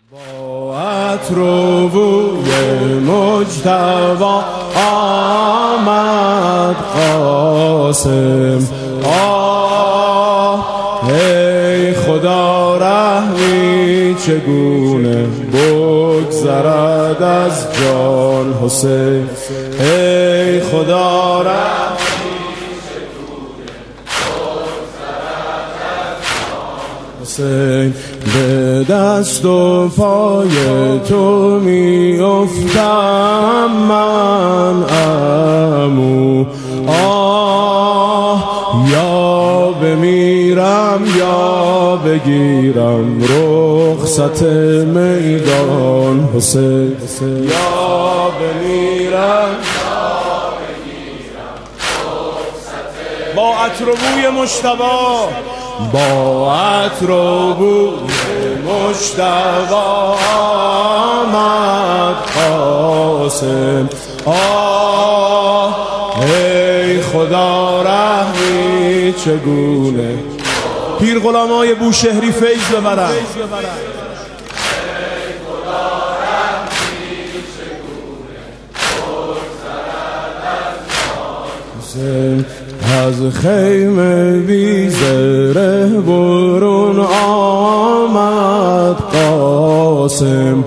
با عطر و بوی مجتبی آمد قاسم. ای خدا رحمی چگونه بگذرد از جان حسین. ای خدا رحمی چگونه بگذرد از جان حسین. به دست و پای تو می افتم من عمو. یا بمیرم یا بگیرم رخصت میدان حسین. یا بمیرم یا بگیرم رخصت با عطر و بوی مجتبی. با عطر و بوی مجتبی آمد قاسم. ای خدا رحمی چگونه پیر غلامای بوشهری فیض ببرن. از خیمه بی زره برون آمد قاسم.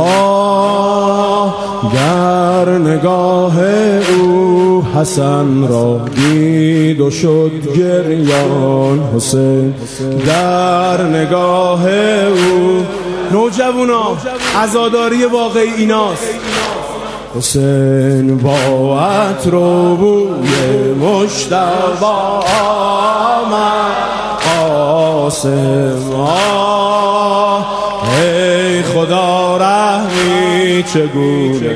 در نگاه او حسن را دید و شد گریان حسین. در نگاه او نوجوانا عزاداری واقعی ایناست. حسین با عطر و بوی مجتبی آمد قاسم. ای خدا رحمی چگونه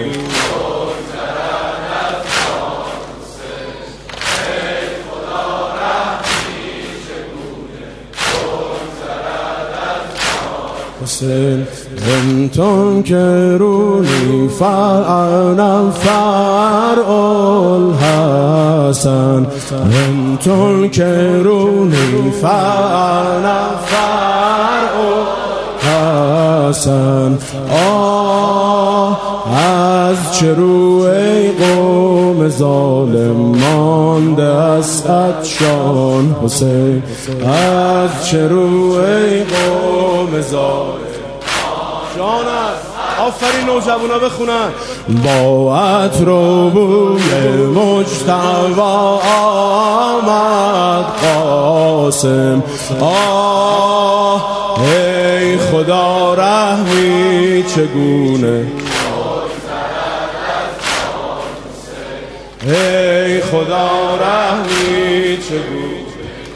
حسین. انتون که رونی فعنا فرع الحسن. انتون که رونی فعنا فرع الحسن. از چه رو ای قوم ظالم مانده است عطشان حسین. از چه رو ای قوم ظالم جانم. آفرین نوجوانا بخونن. با عطر و بوی مجتبی آمد قاسم. ای خدا رحمی چگونه ای خدا رحمی چگونه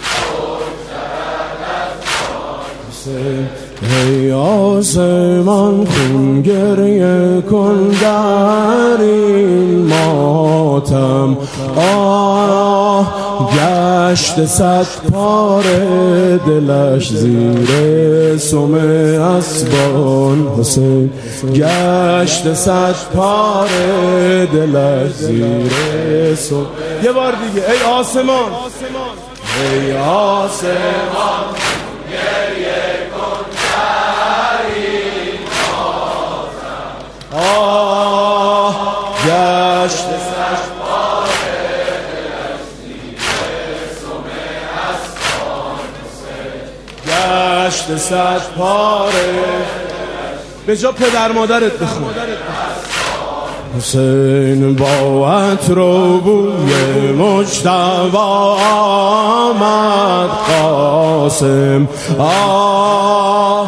ای آسمان خون گریه کن در این ماتم. گشت صد پاره دلش زیر سم اسبان حسین. گشت صد پاره دلش زیر سم. یه بار دیگه ای آسمان ای آسمان گریه کن در این ماتم. گشت صد پاره دلش زیر سم اسبان حسین. گشت صد پاره به جا پدر مادرت بخون حسین. با عطر و بوی مجتبی آمد قاسم.